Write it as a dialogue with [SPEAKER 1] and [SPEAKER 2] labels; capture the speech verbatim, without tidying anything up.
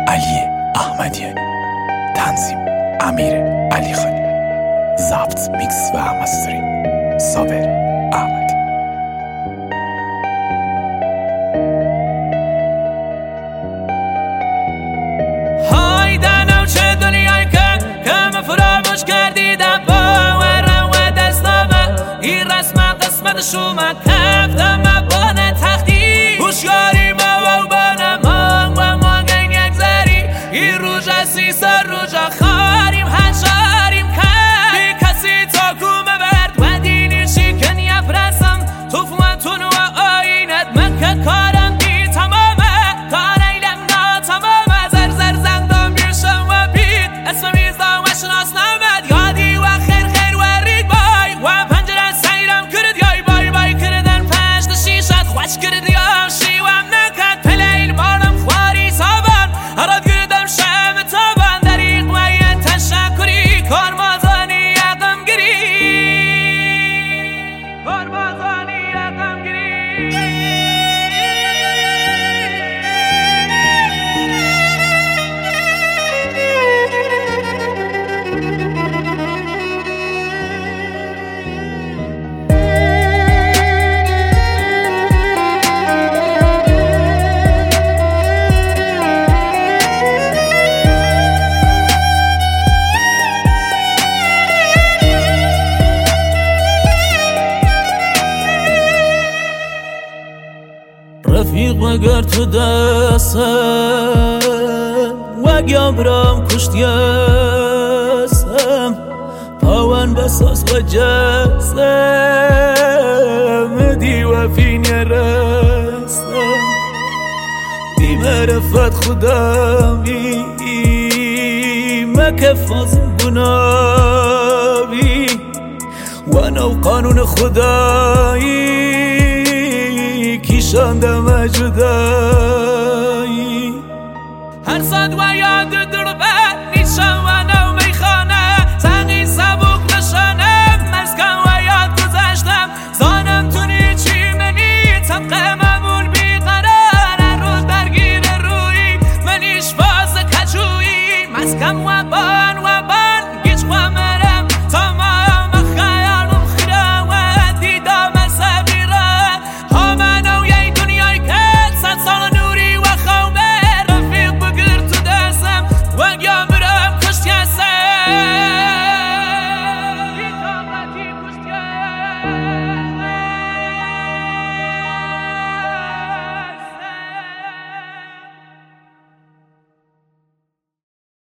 [SPEAKER 1] علی احمدیانی، تنظیم امیر علی خانی، ضبط میکس و مستری صابر احمدی.
[SPEAKER 2] های دنم چه دنیایی که کم فراموش کردیدم باورم و دستامه این رسم قسمت شما کفتم بانه تختی هوشیاری ما و بانه مانگ و مانگین یک زری این روژه سی سر روژه خاریم هنشاریم کن بی کسی تا کومه برد و دینی شکن یفرسم توفوانتون و آینت من که کارم بی تمامه کار ایلم ناتمامه زر زر زندم بیشم و بید اسم میزدم و شناس نمد یادی و خیر خیر و رید بای و پنجره سیرم کرد یای بای بای کردن پشت شیشت خوش کرد یا شیوم نکد پلیل بارم خواری سابان هراد گردم شم تابان دریق و یه تشکری کارمازانی یقم گری کارمازانی یقم گری
[SPEAKER 3] رفیق مگر تو دستم و گمرم کشتیستم پاون بساس و جستم دی و فین رستم دی مرفت خدامی مکفازم گناهی و نو قانون خدایی کیشاندم جدا